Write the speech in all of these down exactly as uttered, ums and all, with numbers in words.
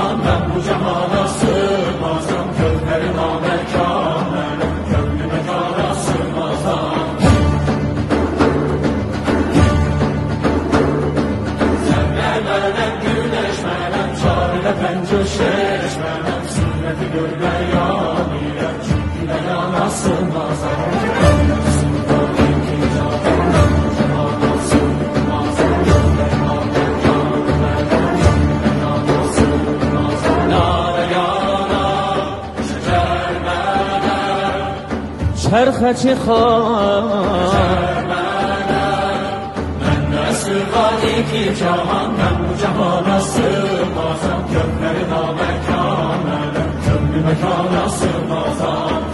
cahan ben bu cahana sığmazam. Gözleri namekan benim gönlü mekana sığmazam. Zerre benim güneş benim çarine pencöşeş benim sünneti görmeyan ile çünkü mekana sığmazam. çرخچی خواهم من nesrvali ki cahan ben bu cahana sığmazam. Gönleri namekan benim gönlü mekana sığmazam.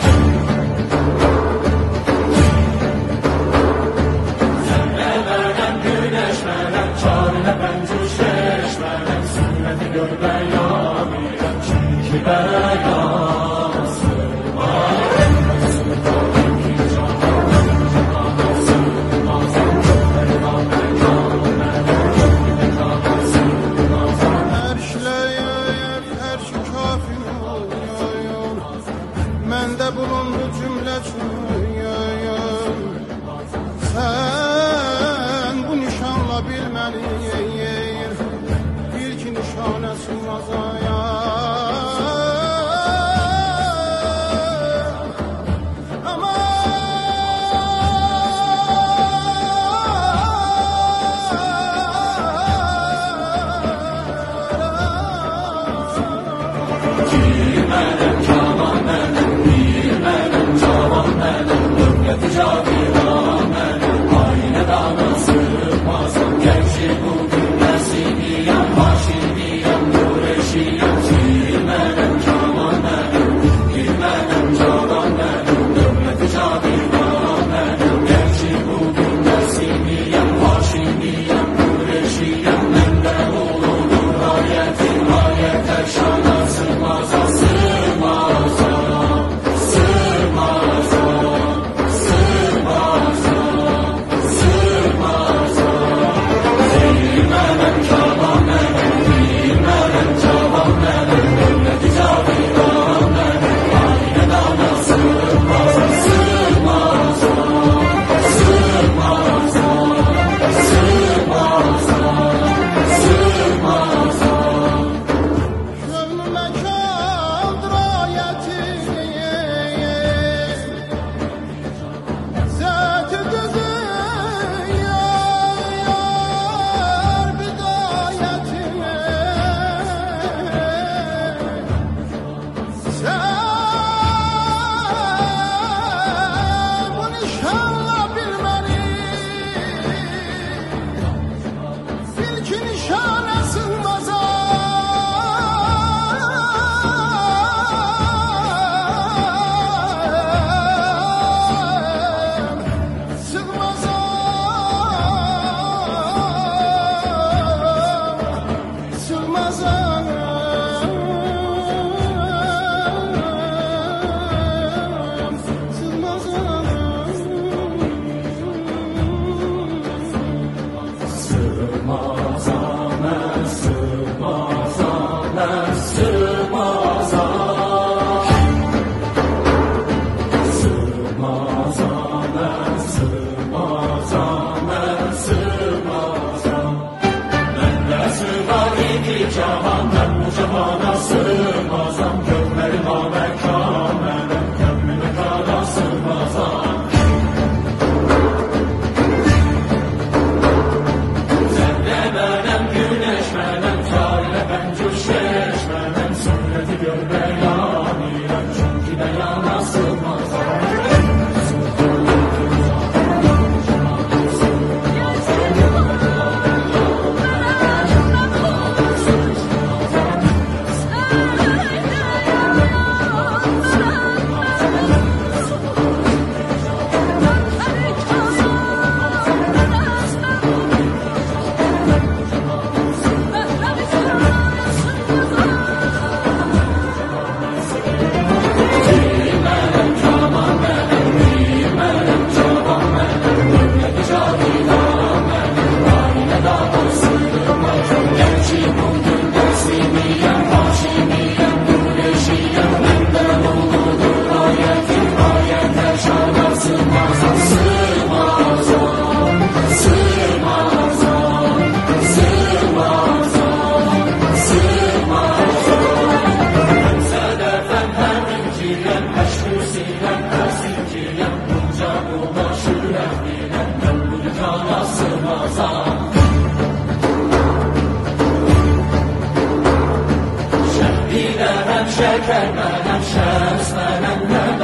Zerre benim güneş benim çarine pencüşeş benim sünneti görmeyan ile çünkü beyan sığmazam. Məndə bulundu cümlə çürüyüm. Sən bu nişanla bilməliyim, bil ki nişanə sığmazaya. Haşimiyem, Kureşiyem, benden oğludur ayetim, ayetler şana sığmaz, sığmaz, sığmaz, sığmaz, sığmaz. Hem sedefem hem inciyem, eşküsiyem, esinciyem, bunca ulaşır ehlinem, gönlüm cana sığmaz. Şeker benim, şems benim,